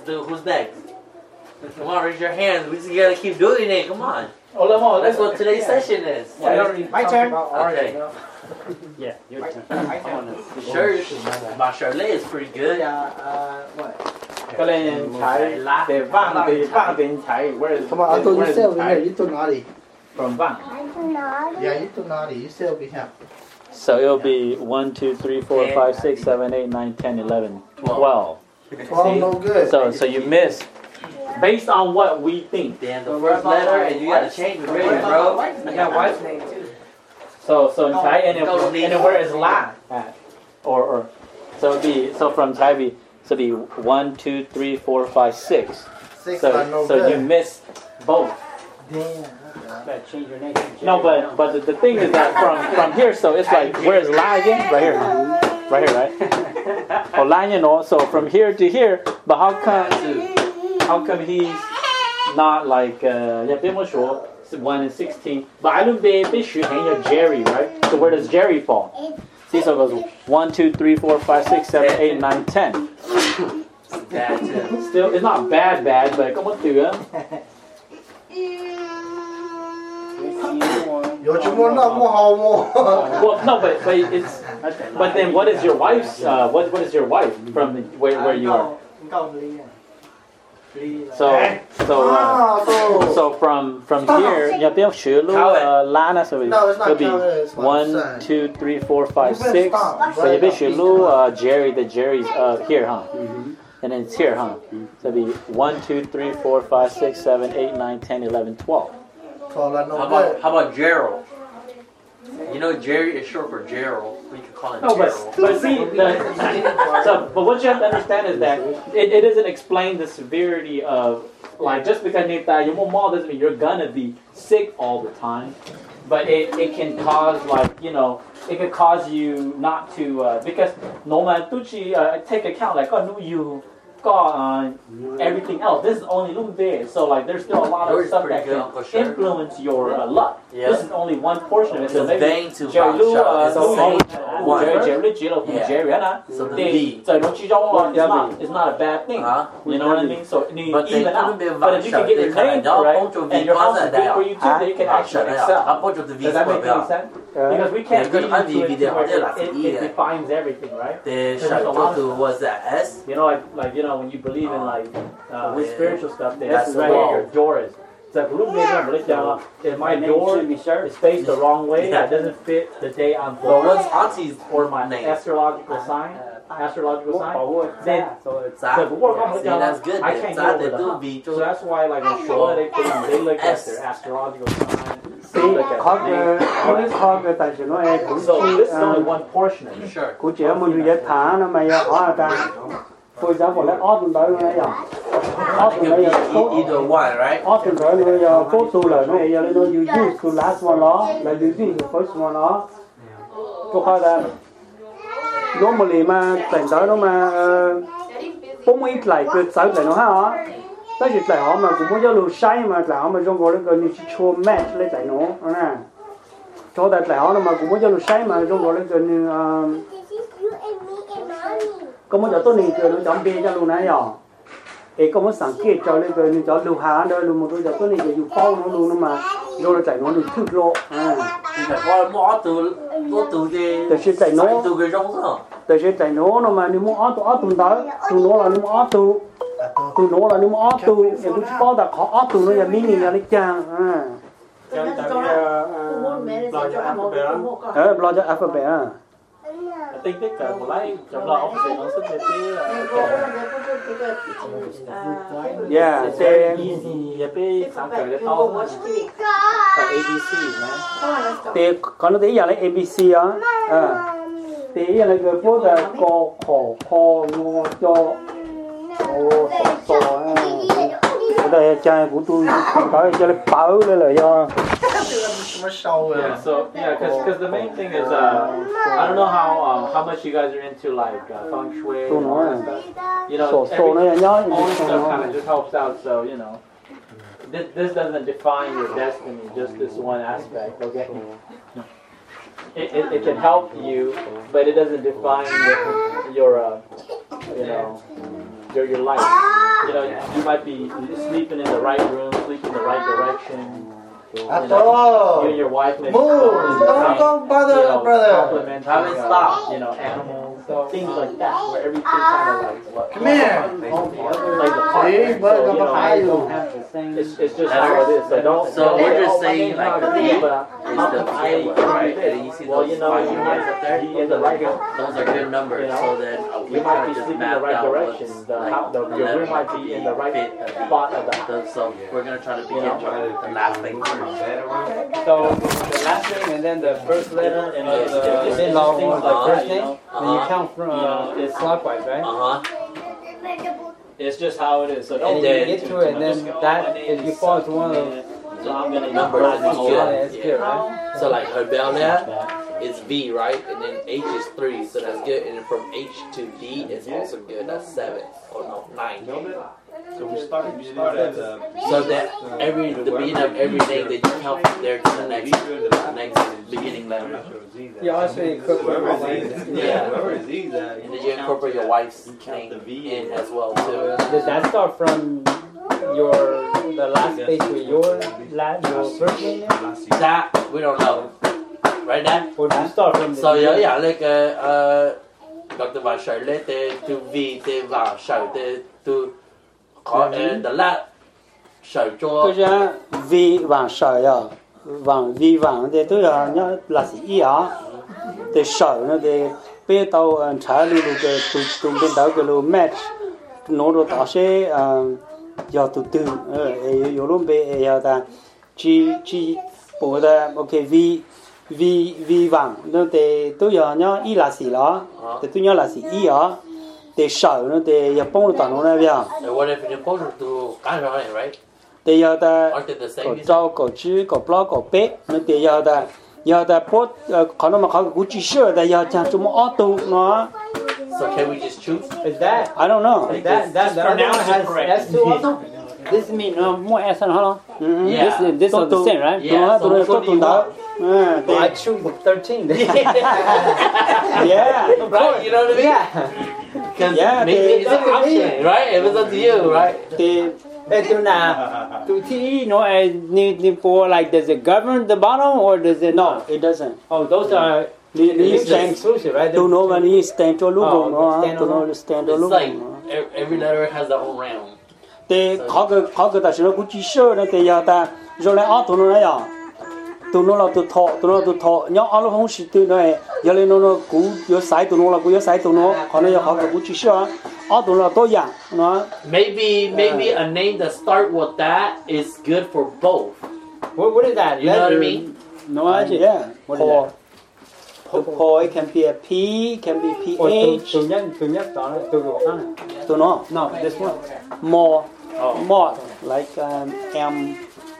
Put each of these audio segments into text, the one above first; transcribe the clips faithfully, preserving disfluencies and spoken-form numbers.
So who's next? Come on, raise your hands. We just gotta keep doing it. Come on. Oh, Lemon, That's what today's yeah. session is. Yeah, I already my turn. Okay. Yeah, your turn. My turn. Shirt. My Charlotte is pretty good. Yeah, uh, what? ก็เลยใช้แต่ว่างแต่ว่างเป็นใช้ where is Come on, I told you sell over here. You told Nadi. From ว่าง Yeah, you told Nadi. You sell over here. So it'll be one, two, three, four, five, six, seven, eight, nine, ten, eleven, twelve. twelve no good. So so you missed based on what we think. Then the first letter, and you gotta change the grading, bro. I got wife's name too. So so in Thai and, and where is la at? Or or so it'd be so from Thai be so it'd be one, two, three, four, five, six. Six So are no so good. you missed both. Damn. Better change your name. No, but but the, the thing is that from from here, so it's like where's La again? Right here, right here, right? Oh, La, you know. So from here to here, but how come how come he's not like uh? Yeah, 别么说 one and sixteen. But I look they they should hang your Jerry, right? So where does Jerry fall? See, so it goes one, two, three, four, five, six, seven, eight, nine, ten. Bad too. Still, it's not bad, bad, but come on, through it. Well, no, but but it's but then what is your wife's uh, what what is your wife from the, where where you are? So so uh, so from from here, 要不要学路呃拉呢？所以 it'll be one, two, three, four, five, six. So 要不要学路呃 Jerry the Jerry's uh here, huh? And then it's here, huh? So it'll be one, two, three, four, five, six, seven, eight, nine, ten, eleven, twelve. How about how about Gerald? You know Jerry is short for Gerald. We could call him no, Gerald. But, but see, the, so but what you have to understand is that it, it doesn't explain the severity of like just because you die, doesn't mean you're gonna be sick all the time. But it, it can cause like you know it can cause you not to uh, because no man uh, take account like oh no you. Uh, everything else. This is only look there. So like there's still a lot of stuff that can influence your uh, luck. Yeah. This is only one portion of it. So maybe to Jerry Lu, uh, one. Jerry Jerry Lu, Jerry, uh, so the B. So don't you don't it's not it's not a bad thing. You know what I mean? So you even out. But if you can get your name correct and your house is good for you too, they can actually excel. Does that make any sense? Because we can't read into it where it, it defines everything, right? There's a lot of was that S? You know, like like you know when you believe in like uh, with spiritual stuff, the S is right where your door is. It's like if my door is faced the wrong way, that doesn't fit the day I'm born. But what's Auntie's or my name? Astrological sign? Astrological sign? Then so it's that's good. I can't go over the hump. So that's why like in Shoah they they look at their astrological sign. See, có cái có cái tài sản nó em cũng So this is only one portion of it. Sure. cũng chỉ ở một cái thả nó mà ở ta for example like autumn tới nó giờ autumn tới giờ either one, right? autumn tới nó giờ có tu là nó giờ nó you use to last one đó là you use the first one đó có phải là normally mà thành tới nó mà bốn ít lại cái sáu lại nó ha tới chỉ lại họ mà cũng muốn giao lưu sai mà lại họ mà trong gọi là cái chua match lấy lại nó nè cho đại lại họ mà cũng muốn giao lưu sai mà trong gọi là cái có muốn cho tôi này cái nó chọn bia cho luôn nãy giờ thì có muốn sáng kiến cho lên cái nó chọn lưu hà đó luôn một đôi cho tôi này cái dùng bao nó luôn mà rồi là chạy nó được thức rồi à Thôi mua từ mua từ cái từ khi chạy nó từ cái rong thôi từ khi chạy nó nó mà nếu muốn ở tụ ở tụ đó tụ nó là nếu muốn ở tụ tụ nó là nếu muốn ở tụ thì cũng có đặt khó ở tụ nó là mini là lấy chang à ờ lo cho alphabet à I think that uh, like trong đó ông sẽ nói sức cái yeah they easy yeah they sáng trời để to và A B C nè thì còn nó tí giờ lấy A B C á à thì giờ là cái phố là co khổ kho ngô cho ô sọ sọ đây trai của tôi có cho nó bảo đây là do yeah so yeah because because the main thing is uh I don't know how uh, how much you guys are into like uh, feng shui and stuff. You know every, all this stuff kind of just helps out so you know this this doesn't define your destiny just this one aspect okay it, it, it can help you but it doesn't define your, your uh, you know your your life. You know, you might be sleeping in the right room, sleeping in the right direction. You know, you and your wife maybe Move! Don't go bother, you know, brother. complimenting, Haven't uh, stopped. you know, animals, things like that, where everything kind of like what, Come here. plays a part. See, So, brother, you know, behind you. Don't have the same. it's, it's just how it is. So don't. So don't we're say, just oh, my saying, name's like, not the V, V but is how the come I V, can right? do And you this? see Well, those you know, five you numbers up there? might be in the right. Those are good numbers, You know, so then uh, we You might kind be of just sleeping in the mapped right out direction. what's The, like how, the, the your letter room might be in the right fit a V. spot of the house. So we're gonna try to begin You know? with the last thing first. So the last name and then the first letter and Yes, the, yes, the yes. long Things one, like the that, first you name. know? Then you Uh-huh. count from uh, it's clockwise, right? Uh huh. It's just how it is. So And don't then you then- get to it, and then that if you fall to one of the So I'm gonna Numbers number is this good. yeah, it's good, right? So like her down there is V, right? And then H is three, so that's good. And then from H to D is also good. That's seven. Or no, nine. So we start, we start at the So that every the beginning of every name that you count from there to the next the next beginning letter. You also incorporate whoever my is wife. E's, yeah, whoever is E's at, And then you incorporate your wife's count name the V in as well too. Does that start from your the last page with your last your first name, That we don't know. Right now? or do you start from the So yeah, yeah, like uh, uh Doctor Van Charlotte to V to Van Charlotte to có the last sở cho Tôi ra vì vàng sở à, vàng vì vàng thì tôi là nhớ là gì à, thì sở nó thì bây tàu trả lưu lưu cái tụ tụ bên tàu cái lưu match, nó đồ tao sẽ giờ tụ tụ,有lúc bây giờ ta chỉ chỉ bộ da ok vì vì vì vàng nó thì tôi giờ nhớ ý là gì đó, thì tôi nhớ là gì ý à. They show nó they ya bông tao nó này vậy. What if you're supposed to kind of it, right? They ya ta Aren't they the có same? trâu có chữ có blog có bé nó they ya ta ya ta post có nó mà có cái chữ sure ta ya chẳng chúng auto nó. So can we just choose? Is that I don't know. is that that the other one pronounce it has correctly. S two also? This mean no more S and hello. Yeah. This this is the same, right? Yeah, so which one do you want? Yeah. Well, I choose thirteen. Yeah. Right? You know what I mean? Yeah. Because Yeah, maybe they- it's an option, right? If it's up to you, right? They Hey, do now. to T no need need for like does it govern the bottom or does it no it doesn't. Oh, those are Lý lý these are stand exclusive, right? to know when you stand to look Oh, on nó stand to alone. know stand to It's look like on. e- every letter has their own round. Thì khó cái khó cái ta sẽ nó cũng chỉ sơ nó thì giờ ta rồi lại ở tụi nó này à tụi nó là tụi thọ tụi nó là tụi thọ nhớ ở lúc không chỉ tụi nó giờ lên nó nó cú giờ sai tụi nó là cú giờ sai tụi nó còn nó giờ khó cái cũng chỉ sơ ở tụi nó là tôi dạng nó Maybe maybe a name that start with that is good for both. What, what is that? You know what I Letter- mean? nó yeah Paul the Paul it can be a P can be P Or từ H từ nhất từ nhất đó là từ của khác này. tụi nó No, this one. more more like um, M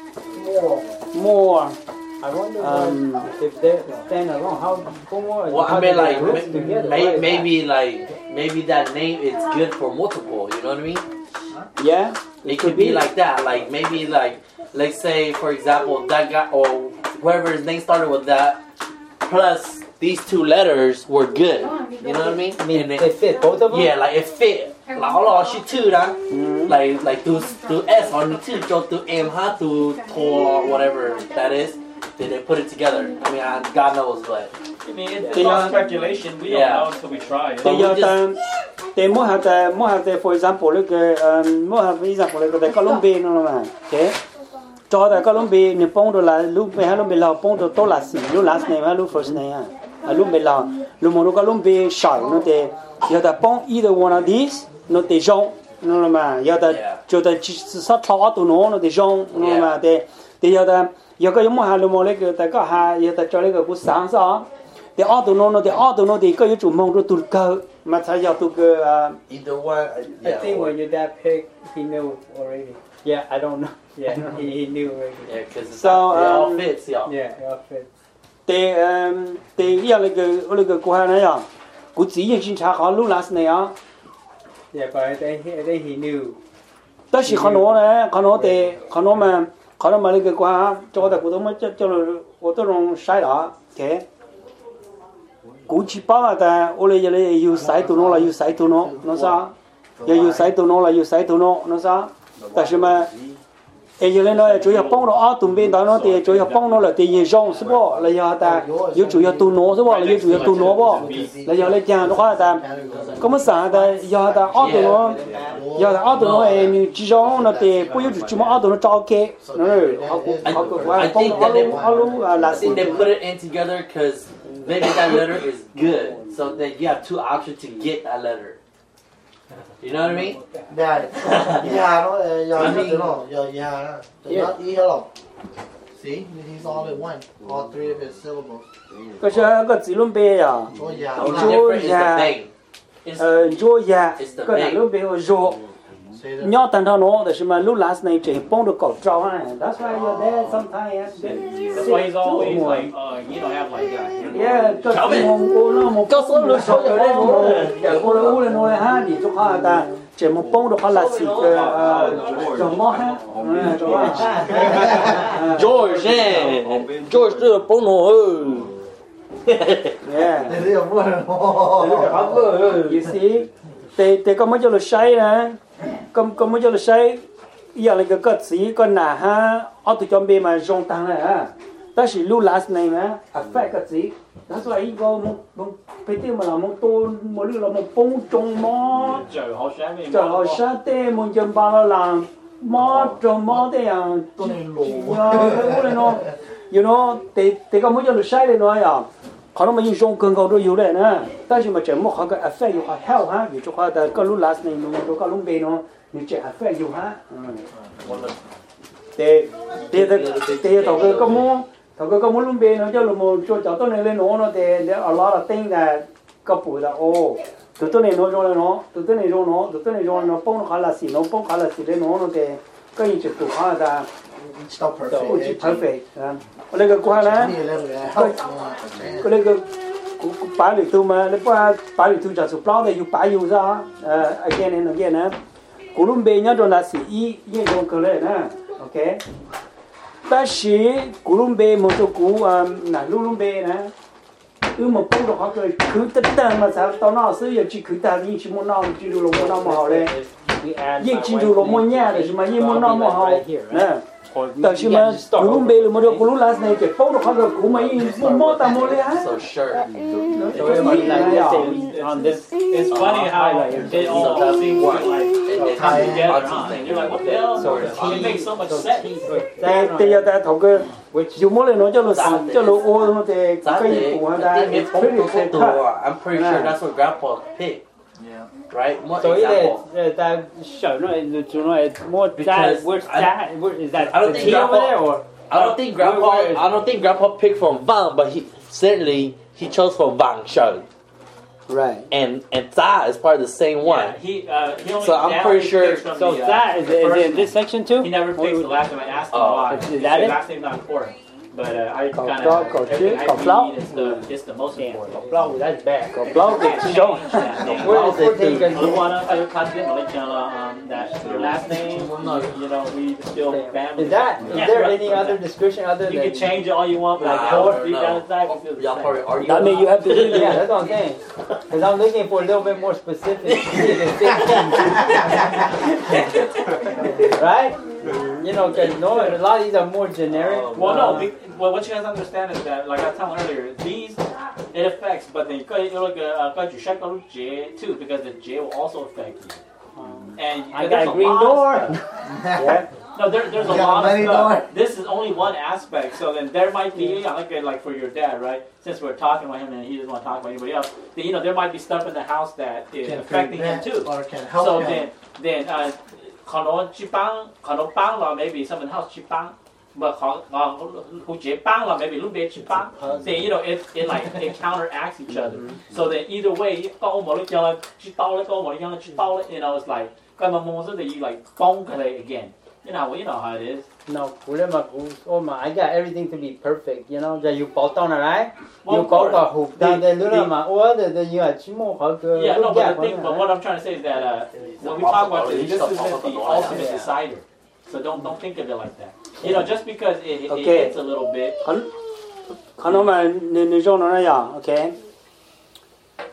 more I wonder Um, if they stand alone. How come on? Well, how I mean, do they like group may- together? may- What is maybe like maybe that name is good for multiple. You know what I mean? yeah It could be like that. Like maybe like let's say for example that guy or whoever his name started with that plus these two letters were good. You know what I mean? I mean, And they fit both of them. yeah, like it fit. Like all of she two that like like to to S on the two go to M ha to to or whatever that is. Then they put it together. I mean, I, God knows, but I mean, it's They all are- speculation. We Yeah. don't know until we try it. thì we giờ just- ta thì mỗi hạt ta mỗi hạt ta for example like um mỗi hạt example like the Colombia nó là okay cho ta Colombia ni pong đồ là lúc bây lúc bây là pong đồ to là gì lúc last name hay lúc first name à lúc bây là lúc mà lúc Colombia sải nó thì giờ ta pong either one of these nó thì giống nó là mà giờ ta Yeah. cho ta chỉ sát thọ tụi nó nó thì giống nó là mà thì thì giờ ta giờ cái mỗi hạt lúc mà like ta có hai giờ ta cho like cái sáng sao thì ở tụi nó nó thì ở tụi nó thì có những chủ mong rồi tụi cơ mà thay vào tụi cơ either one. Uh, I yeah, think or- when your dad picked, he knew already. Yeah, I don't know. Yeah, he, he knew already. yeah, because So, it all um, fits, y'all. Yeah, it all fit. thì thì giờ là cái là cái của hai này à của chỉ những chính xác họ lúc last này à Yeah, but I think he, I think he knew. đó là họ nói này họ nói thì họ nói mà họ nói mà là cái của hai cho ta của tôi mới cho cho là của tôi không sai đó thế của chỉ bảo là ta ô là giờ là yêu sai tụi nó là yêu sai tụi nó nó sao 要要使到我啦，要使到我，那啥，但是嘛。ai giờ lên nói chủ yếu bông nó tụm bên đó nó thì chủ yếu bông nó là thì nhiều rong chứ bộ là giờ ta yếu chủ yếu tu nó chứ bộ là yếu chủ yếu tu nó bộ là giờ lên chàng nó khó là ta có mất sản ta giờ ta ở tụi nó giờ ta ở tụi nó em chỉ rong nó thì bây giờ chỉ mà ở tụi nó trao kê nó họ họ họ bông họ luôn họ luôn là I think they put it in together because maybe that letter is good, so then you have two options to get that letter. You know what I mean? Dạ, ý hà nó, giờ nó nó, giờ ý hà nó, nó ý hà lộc. See, he's all in one, all three of his syllables. cái sao cái chỉ luôn bê à, Chúa già, The only difference is the bang. ờ chúa già, cái này luôn bê ở rô. Nhỏ tan thao nó,แต่是嘛，路 last night 这帮着搞招啊 ，That's why you're there sometimes. That's why he's always like, uh, you know, have like that. Yeah, cái mong cô nó mong Cho số lượng số ở đây mong, giờ cô nó u lên nói ha, đi chỗ khác ta, chỉ mong帮được là gì cái trồng mó ha, trồng mó. George, George đưa bóng nổ. Yeah. thế thì ông muốn You see, thì thì có mấy chỗ là sai nè, có có mấy chỗ là sai, giờ là cái cái gì cái nào ha, ở tụi trong bên mà rong tăng này ha, ta chỉ lưu last này mà, affect cái gì, that's why you go một một bây giờ mà làm một tô một lưu là một bông trồng mó, Trời họ sáng đi. trời ơi sao thế một chấm ba là làm mó trồng mó thế à, tôi này lỗ nhớ cái này nó, you know, thì thì có mấy chỗ là sai đấy nói à. họ nó mà dùng rong cần cầu đôi yếu đấy nè, ta chỉ mà chỉ một họ cái affect yếu họ help ha, vì chỗ họ ta có lúc last này nó có lúc bên nó, như chỉ affect yếu ha, thì thì thì thầu cái có mua, thầu cái có mua lúc bên nó cho là một chỗ chỗ tôi này lên nó nó thì a lot of things là có phụ là ô, từ tôi này nó rồi nó, từ tôi này rồi nó, từ tôi này rồi nó bông nó khá là xì, nó bông khá là xì đấy nó nó thì cái gì chỉ tụ họ ta, it's not perfect perfect, cái cái qua đó. Cái này cái bài lịch thu mà nếu mà bài lịch thu cho số bao thì dùng bài dùng ra again and again nè, cú lùm bê nhá đó là sĩ ý ý dùng cái này nè, ok. Ta sĩ cú lùm bê một số cú là lùm lùm bê nè, ư một câu đó họ cười cứ tất cả mà sao tao nói xưa giờ chỉ cứ ta đi chỉ muốn nói chỉ đủ lòng nói mà họ đây, ý chỉ đủ lòng muốn nhá để mà ý muốn nói mà họ nè. Tại vì mà cú lùm bê là một điều cú lùm last này cái bao đó họ được cú mấy một món ta mua lấy á. So sure. So everybody like let's say on this, it's funny how like they all seem to like come together, huh? And you're like, what the hell? So it makes so much sense. Thì thì giờ ta thầu cái dù mỗi lần nói cho nó cho nó ô nó thì cái gì của ta It's pretty Okoto. I'm pretty sure that's what Grandpa picked. Right? What So example? it that show no, you know, it's more that. Where's that? Where is that? I don't the think T over Grandpa- there or? I don't think Grandpa. I don't think Grandpa picked from Vang, but he certainly he chose from Vang Shou. right. And and Za is part of the same one. Yeah, he uh, he only. So I'm that pretty only sure- picks from So the, uh, that is, the it, is first it in name. this section too? He never picks the last name. I asked him Oh. why. Is He that said it? last name's not important. But uh, I Cậu kind Plau, of cậu everything Chiết, I cậu Plau. read is the it's the most important. Blow, that's bad. Có bao cái chỉ rong. Where is fourteen going to I want to confident like um, that your last name, you know, we still family. Is that? Is Yeah, there right. any other description other You than? can change it all you want, but like Nah, four, I three don't down know. the side, we feel the Y'all same. probably argue. That means you have to really Yeah, that's what I'm saying. Because I'm looking for a little bit more specific. Right? You know, because no, a lot of these are more generic. Well, no. Be, well, what you guys understand is that, like I was telling earlier, these it affects, but then you look at you check on J too, because the J will also affect you. And I there's got a green lot of door. stuff. Yeah. No, there, there's a You got lot of many stuff. doors. This is only one aspect. So then there might be, yeah, like, like for your dad, right? Since we're talking about him and he doesn't want to talk about anybody else, then, you know, there might be stuff in the house that is Can affecting him prevent too. or can help So him. then, then, uh, 可能去帮，可能帮了 maybe someone else 去帮，but 可呃胡杰帮了 maybe 路边去帮。Then you know it it like it counteracts each other. So then either way，跟我冇你讲了，去刀了，跟我冇你讲了，去刀了，you know it's like 跟我冇说的 you like 崩佢哋 again. You know you know how it is. No, problema cũ. Oh my, I got everything to be perfect. You know, giờ you bảo tao này đấy. Well, You of có course. cả hộp The- đàn để the- nữa mà. Ủa, để để you chỉ mua họ cái. Yeah, no, lúc but gạt the thing, của but nó. what I'm trying to say is that uh, when we talk about this, this isn't the ultimate decider. So don't don't think of it like that. You know, just because it, it, Okay. it hits a little bit. Hắn hắn nói mà nên nên cho nó này à, ok.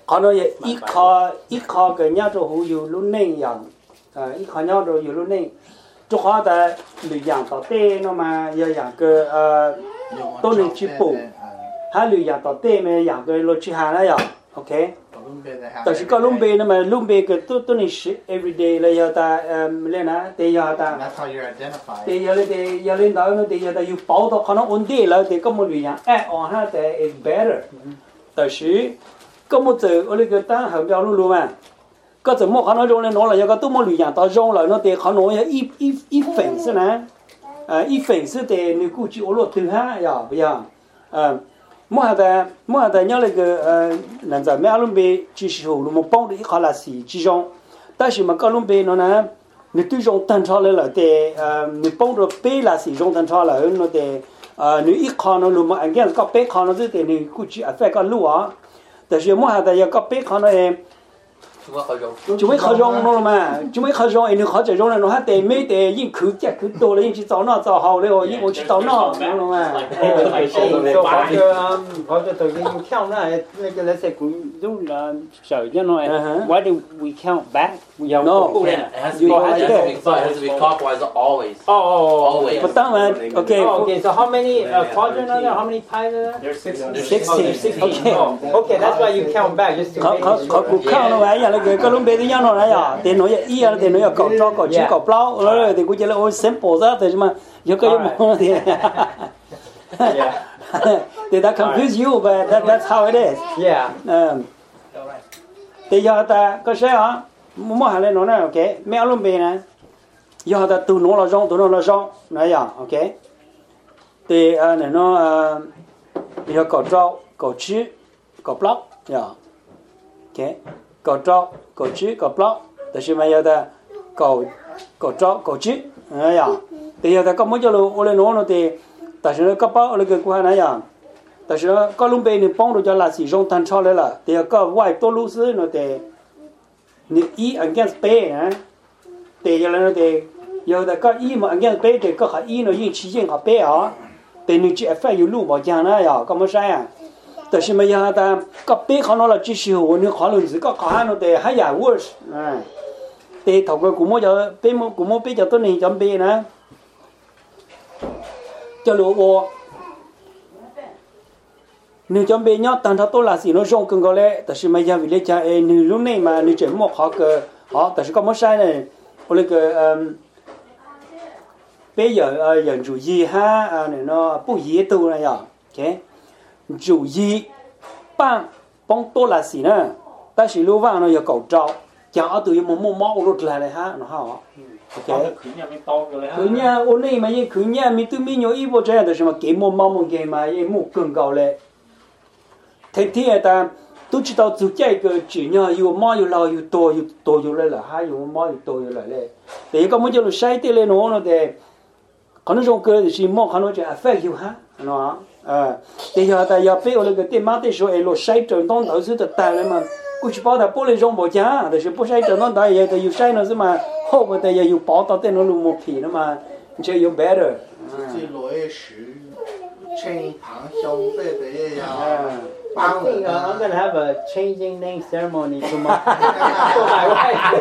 họ nói ít khó ít khó cái nhau cho hữu yêu luôn nên rằng ít khó nhau rồi yêu luôn nên cho họ ta lựa dạng tao tê nó mà giờ dạng cái tôi nên chịu bù hay lựa dạng tao tê mà dạng cái lối chỉ hàng này à okแต่สิก็ลุ่มเบนะมันลุ่มเบก็ตัวตัวนี้ every day เลยยาตาเอ่อเลยนะแต่ยาตา That's how you're identified. แต่ยาเลยแต่ยาเล่นดาวน์แต่ยาตาอยู่เป่าตัวเขาน้องอุ่นดีแล้วแต่ก็มันอยู่อย่างแอบอ่อนฮะแต่ is better แต่สิก็มันเจออะไรก็ตั้งหาเดียวรู้มั้ยก็จะมั่วเขาน้องจงเลยน้องเลยก็ตัวมันอยู่อย่างตาจงเลยน้องแต่เขาน้องยังอีอีอีเฟนส์นะเอ่ออีเฟนส์แต่นี่กูจีโอโลตึงฮะอย่าไปอย่างเอ่อมื่อแต่เมื่อแต่เนี่ยเลยก็เอ่อนั่นจะไม่อารมณ์เป็นจีชิโร่มันป้องได้ขนาดสี่จีจงแต่是มันก็อารมณ์เป็นนั่นนะนี่ตัวจงตั้งชาเลยละแต่เอ่อนี่ป้องได้เป็นละสี่จงตั้งชาเลยนั่นแต่เอ่อนี่อีกข้อนั่นรู้มั้ยอันนี้ก็เป็นข้อนั่นแต่นี่กูจีอัฟเฟกก็รู้อ่ะแต่是มื่อแต่ยังก็เป็นข้อนั่นเอง就没考中了嘛，就没考中，你考这种了，侬还得没得因口结口多了，因去找那找好了，因我去找那，懂了嘛？ So after um after the you count that like let's say we do uh, so you know Uh-huh. why do we count back? We have No. oh, Yeah, it has to be, You go it like has that. to be, it has to be clockwise always. oh, oh, Always. 不当然 ，OK， oh, okay. So how many uh, quadrants are there? How many pies are there? There's six. There's sixty. Oh, there's sixty. Okay. Oh, okay, that's why you count back just to 考 make 考 sure. 考古考那玩意儿那个，各种别的样那呀，电脑也一样，电脑要搞招搞起搞不了，了的估计了我先报上，但是嘛，有个有忙的。 Yeah. Did that confuse you? But that that's how it is. Yeah. Um. แต่ยาตาก็ใช่อ่ะมั่วหาเลยน้องนะโอเคไม่อารมณ์เป็นนะยาตาตัวน้องเราจ้องตัวน้องเราจ้องนะอย่างโอเคแต่เอ่อเนี่ยน้องเอ่อยาก่อเจ้าก่อชี้ก่อปลั๊กอย่างโอเคก่อเจ้าก่อชี้ก่อปลั๊กแต่ใช่ไหมยาตาก่อก่อเจ้าก่อชี้นะอย่างแต่ยาตาก็ไม่จะรู้อะไรน้องเราแต่แต่ใช่ไหมก็ป้าอะไรก็กูหานะอย่าง 但是高龙杯你帮助叫那是用单超来了，得个外多路是那得，你一 against 杯啊，得要那得有的个一嘛 against 杯得个和一呢一起用和杯啊，得你这份有路冇讲那呀，干么啥呀？但是没有的个杯看到了只是我你看了是个看那得还呀 worse 啊，得头个古么叫杯么古么杯叫多年讲杯呢，叫罗我。 nếu cho bé nhóc tăng thao tốt là gì nó rong cưng có lẽ, tại sao bây giờ vì lấy cha em nếu lúc này mà nếu chỉ một họ cái họ tại sao có mất sai này, có cái bây giờ giờ chủ gì ha, này nó不宜度này à, ok, chủ gì bằng bằng tốt là gì nữa, tại sao lúc vàng nó giờ cầu trao, chẳng ở từ một một mỏ lột lại này ha, nó hả, ok, cứ nhà ôn này mà như cứ nhà mình tự mình nhớ ý vô trái, tại sao mà cái một mỏ một cái mà cái một cưng cầu lẽ thế thì ta tôi chỉ tao chụp cái cái chỉ nhờ yêu mò yêu lao yêu to yêu to yêu lại là hai yêu mò yêu to yêu lại đấy thì có một chỗ là sai thế lên nó nó để còn nó trong cơ thì chỉ mò còn nó chỉ affect yêu ha nó à thì giờ ta giờ bây giờ cái tiền mà thì số ấy lo sai trở nên đầu sự thật tài mà cũng chỉ bảo là bỏ lên trong bộ giá thì chỉ bỏ sai trở nên tài giờ thì yêu sai nó mà hậu mà thì giờ yêu bỏ tao tiền nó luôn một phí nó mà chỉ yêu better chỉ lỗi sử trên thằng xong về để I think uh, I'm gonna have a changing name ceremony for my for my wife.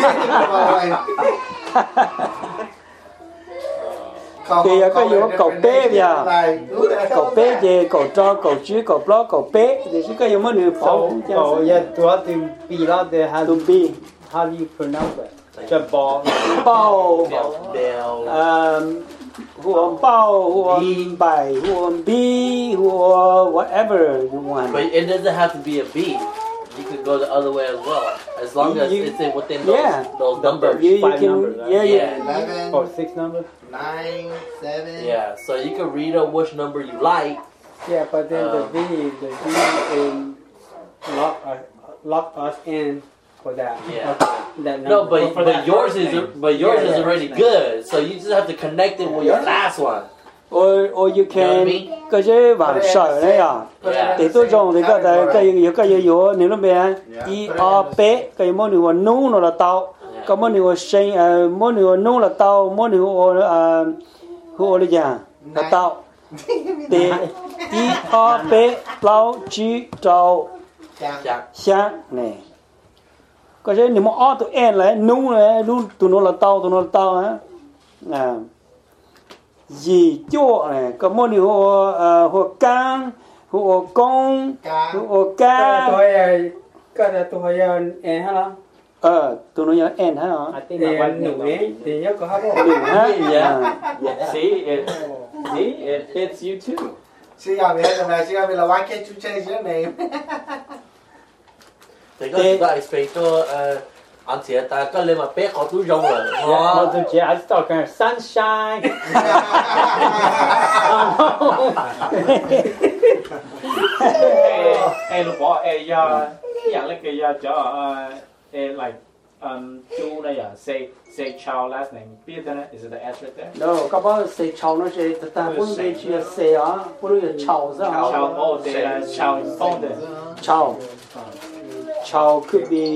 Thì có nhiều cậu bé bây giờ cậu bé về cậu cho cậu chứ cậu blog cậu bé thì chỉ có nhiều mấy người So, phổ oh yeah, do I have to be out there? How to do, be how do you pronounce it? Jabal. bao Bell. um huồng bao huồng bài huồng bi huồng whatever you want. But it doesn't have to be a B. You could go the other way as well, as long as You- it's in within those, yeah. those numbers. You, you Five can numbers, right? yeah yeah. Yeah. eleven, Oh, six numbers. nine, seven. Yeah, so you can read up which number you like. Yeah, but then the Um, V, the V in lock us, lock us in for that. Yeah. That No, number. but for but that yours first is name. but yours Yeah, is yeah. already good. So you just have to connect it with your last one. Or or you can cái chế vàng sợi đấy à. Yeah. Thì tôi dùng thì cái cái cái cái cái yếu nếu nó bé i o p cái món điều nấu nó là tao cái món điều sinh món điều nấu là tao món điều à hồ là gì là tao thì i o p lao chi trâu Chàng. sáng này có thể nếu mà ở tụi em lại nung này nung tụi nó là tàu tụi nó là tàu á à gì chỗ này có món nhiều hồ hồ cang hồ công hồ cá tôi cái là tôi em hả lo ờ tụi nó nhớ em hả em nụ ấy thì nhớ có hát không nụ hả Yeah. See, it, see, it fits you too. See, I mean, see, I mean, why can't you change your name? Thì có chúng ta explain cho anh chị ta có lên mà bé họ túi rong rồi. Nó tôi chỉ I start kind of sunshine. Ê, lúc bỏ ê do dạng lấy cái do cho ê like um chú này à say say child last name biết thế này is it the S right there? no các bác say chào nó sẽ ta muốn về chia say á muốn về chào ra Child oh they uh, child phone there. chào chào could be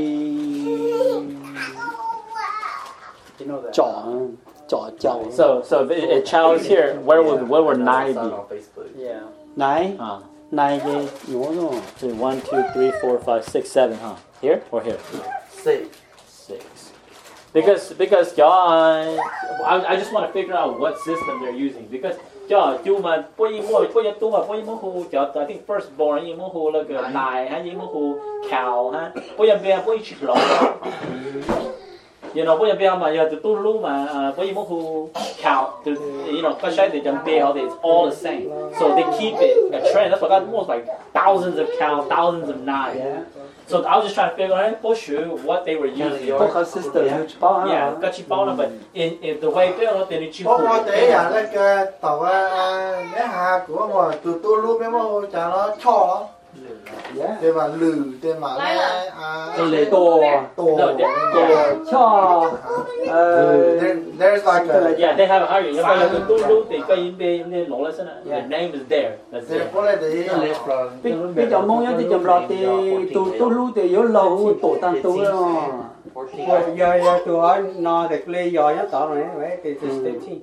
You know that. chỏ chỏ chào So so if a child is here, where would where would nine be? On Facebook. Yeah. này Uh, này cái nhớ rồi so one, two, three, four, five, six, seven, huh? Here or here? Six. Six. Because because y'all, I, I just want to figure out what system they're using because y'all chú mà bố gì mua bố gì tu mà bố gì mua hồ y'all I think firstborn gì mua hồ là cái nai hay gì mua hồ cow ha bố gì bé bố gì chích lỗ you know bố gì bé mà giờ từ tu lu mà bố gì mua hồ cow từ you know cái sai thì chấm bé họ it's all the same so they keep it a trend that's why God most like thousands of cows thousands of nai. So I was just trying to figure out for sure what they were using. có các system như bao Yeah, hả got you bought but in in the way they are they you. Có có thể là cái cái tàu á cái hà của mà từ tôi lúc mấy mô chả nó cho thế mà lử thế mà nó à để tổ tổ tổ cho there's like a Yeah, they have an argument. If I look at Tulu, they got in there, they know listen. The name is there. That's thế it. có lẽ đấy bây bây giờ mong nhớ thì chậm lọt thì tụ tụ lu thì yếu lâu tổ tan tụ rồi giờ giờ tôi hỏi nó thì lấy giờ nhất tao này vậy thì thì station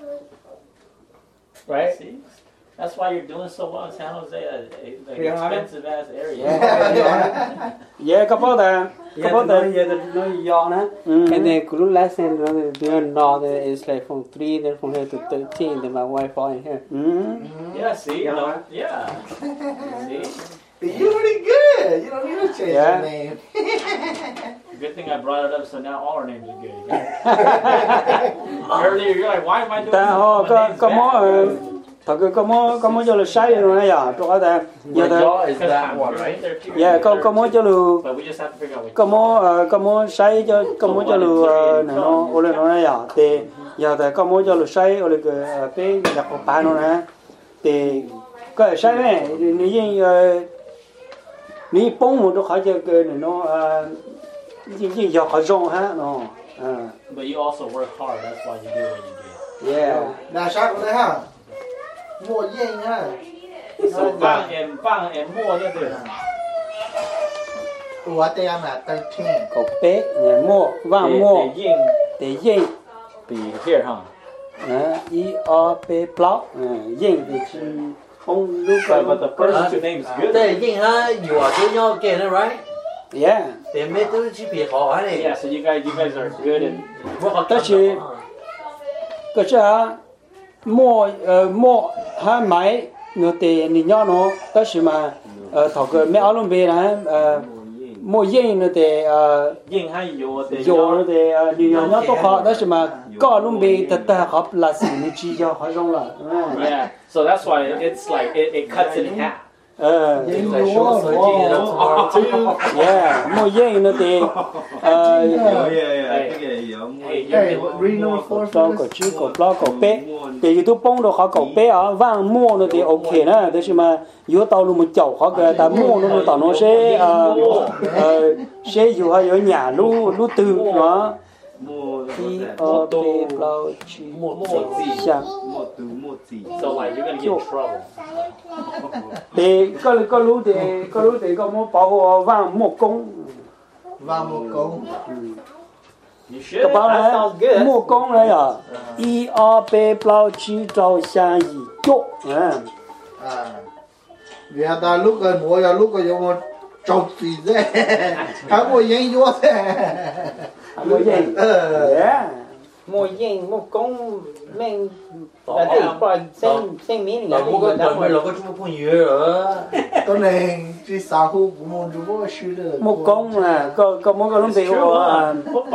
right See? That's why you're doing so well in San Jose, a, a, an Yeah. expensive ass area. yeah các bác ta các bác ta giờ nó giờ nữa Mm. and then group lesson you know they know that it's like from three then from here to thirteen then my wife all in here Mm. Yeah, see? Yeah. No, yeah. See? you're pretty good you don't need to change Yeah. your name. Good thing I brought it up, so now all our names are good. Earlier, you're like, why am I doing ta this? ho My có name's có món bad. thật cái có món có món cho là sai rồi này à chỗ ta giờ Your ta jaw is Because that I'm one, right right? there, too. yeah có có món cho lu But we just have to figure out which có món ờ, có món sai cho có món cho lu này nó ô lên nó này à thì giờ ta có món cho lu sai ô lên cái bé đặt vào bàn nó nè thì cái sai này nếu như nếu bông một nó khỏi cho cái này nó như như giờ khỏi rong ha nó à But you also work hard, that's why you do what you do. yeah Là sao của đây ha mua gì ha So bang and bang and more than this. ủa đây em là thirteen có bé này mua vàng mua The yin để dây be here, huh? à i o p block à dây thì chỉ không lúc But, but the first two names good. Thế nhưng ha, you are doing your again, right? yeah Thì mấy thứ chỉ bị khó này. Yeah, so you guys, you guys are good in. đó chỉ cái sao mua ờ, mua hai máy nó thì nhìn nhau nó đó chỉ mà thọ cái mấy áo lông bì này mua dây nó thì Yin hay yo the yo nó thì nhìn nhau nhau tốt khó đó chỉ mà có lông bì thật ta hợp là gì nó chỉ cho họ rong là Yeah, so that's why it's like it, it cuts it in half. ờ It's like short circuit it up tomorrow too. yeah mua dây nó thì ờ Yeah, yeah, yeah. I think yeah, yeah. Hey, hey you're Reno four cho cổ chữ cổ lo cổ bé thì YouTube bông đồ họ cổ bé ở vàng mua nó thì ok nè thế mà yếu tàu luôn một chậu họ cái ta mua nó tàu nó sẽ ờ ờ sẽอยู่hay ở nhà lu lu từ nó More, i what's that? o p lao chi Một gì? sang More to more tea. so like you're gonna get in trouble. thì có có lu thì có lu thì có mua bảo vàng một công và một công You should. cái bảo That sounds này good. một công này à i o p lao chi trao sang gì chỗ à à vì ta lúc cái mua ya lúc cái giống một trâu gì thế cái mua giấy vô thế mua gì yeah mua gì mua công mình là thì qua xem xem miếng là này mua cái quần là có chúng mua nhiều rồi cái này chỉ sao khu của mua chúng mua xứ được một công là có có một cái lông bì à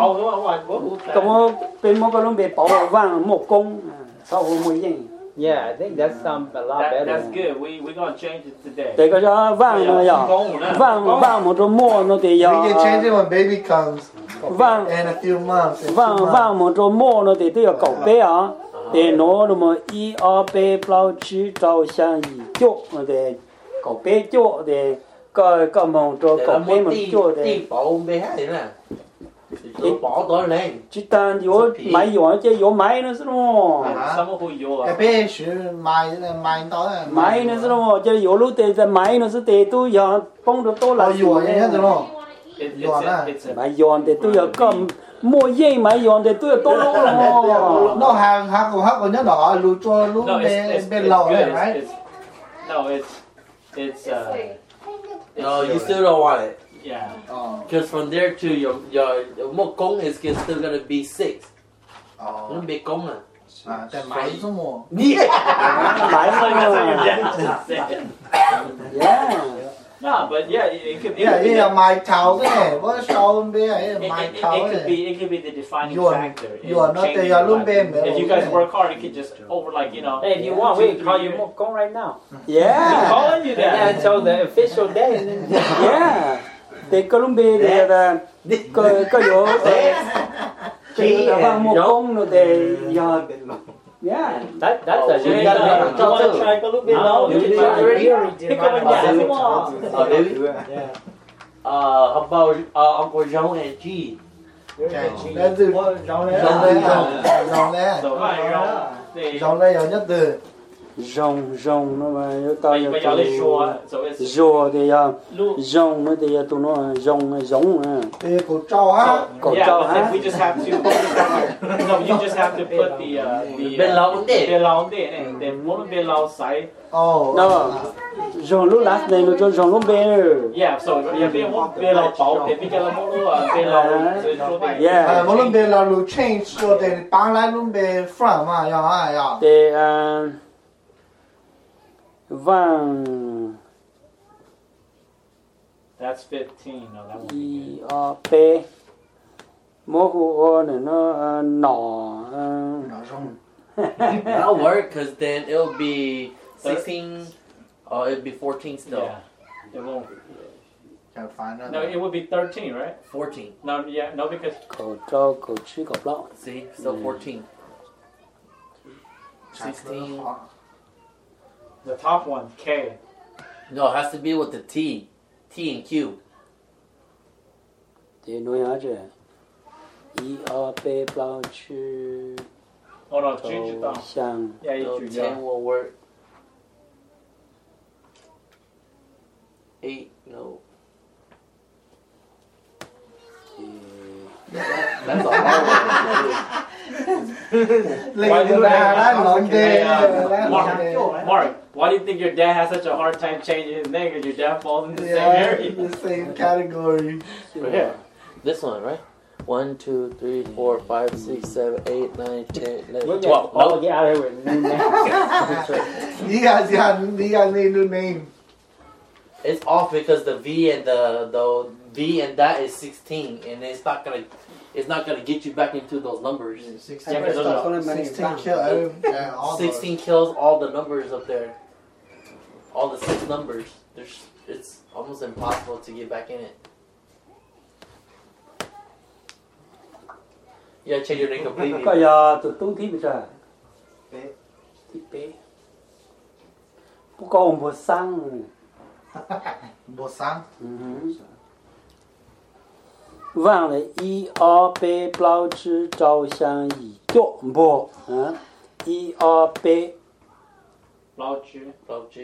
có một bên một cái lông bì bảo vàng một công sau mua gì yeah I think that sounds a lot That, better that's good. We we gonna change it today. để cái cho vàng nó giờ vàng vàng một chỗ mua nó thì giờ we can change it when baby comes vàng in a few months in vàng two months. vàng một chỗ mua nó thì tôi có cậu bé à để nó nó mà y a bé bao chỉ trâu sang gì chỗ để cậu bé chỗ để coi coi một chỗ cậu bé một chỗ để bảo bé hát thế nào thì bỏ tôi lên chỉ tan vô máy vô chứ vô máy nữa sao Some who you cái bé xứ mai mai đó là máy nữa sao chứ vô lúc thì máy nó sẽ thì tôi giờ phong được tôi là là vừa như thế rồi It, it's, Dọn a, à? it's a, máy dọn thì tôi giờ cầm mua gì máy dọn thì tôi tôi lúc rồi nó hàng hàng của hàng của nhớ đỏ lù cho lù no, it's, bên it's, bên it's lầu good. này It's, right it's, no, it's it's uh, it's no you good. still don't want it Yeah. because from there to your your một công is still gonna be six ờ nó bị công à à cái máy số một máy That's like your thôi dad just said. yeah No, but yeah, it, it could be. yeah It, như it, là máy tháo cái này có sau bên ấy it, máy it, tháo it could be này it could be the defining Dọn- factor. in dọn nó changing thì your luôn life. bên nữa. If you guys work hard, it could just over like you know. hey if you want we can call you mua công right now yeah calling you that. yeah until the official day and then yeah thì Colombia thì là có có vô chỉ là một công nữa thì giờ yeah that that's a You good wanna Cho try tự. Columbia No, now? you You did try it already? already. Pick up and down. Come on. oh really uh how about uh, Uncle John and G đấy từ dòng đấy dòng đấy dòng đấy So, right, dòng đấy dòng nhất từ rồng rồng nó mà nó tao But, but y'all is sure, so it's rùa thì giờ Lu- rồng nó thì tụi nó rồng giống à thì của trâu ha Cậu yeah, cho but hả? then we just have to no, you just have to put the uh, the bên lâu cũng để bên lâu để này, để muốn bên lâu sai. ồ Đó. Rồng lúc last này nó cho rồng lúc bé Yeah, so yeah, bên muốn bên lâu bảo, để bên cái là muốn luôn bên lâu, so it's so they- à yeah mỗi lần bên là lù change cho để bán lại luôn bên front mà ya ha ya thì à, vàng That's fifteen. No, that won't be i o p mỗi khu o này nó à, nỏ à, nó rong that'll work because then it'll be sixteen oh it'll be fourteen good. still Yeah, it won't. chẳng phải nó No, it would be thirteen, right? fourteen No, yeah, no, because cậu cho cậu chỉ cậu lọ see still fourteen sixteen the top one, K. no it has to be with the T T and Q thì nói hả chứ i o p bao chữ Oh no, change it cầu down. sang Yeah, no you ten yeah. will work eight no that's a hard one lên từ ra đó lộn Hey, đi uh, Mark, Mark, why do you think your dad has such a hard time changing his name? Because your dad falls in the same yeah area. the same category Yeah. this one right one two three four five six seven eight nine ten eleven We'll twelve get, oh, no get out of here with new names. you guys got you guys need new name it's off because the V and the the V and that is sixteen, and it's not gonna it's not gonna get you back into those numbers. Yeah, because those are- sixteen kill yeah all those. sixteen kills all the numbers up there, all the six numbers. There's it's almost impossible to get back in it. Yeah, change your name completely. có giờ tụi tôi thi bây giờ thi bé có một sang bột sáng vàng này i o p bao chữ trâu sang y chỗ bộ hả i o p Lao Chu. Love G.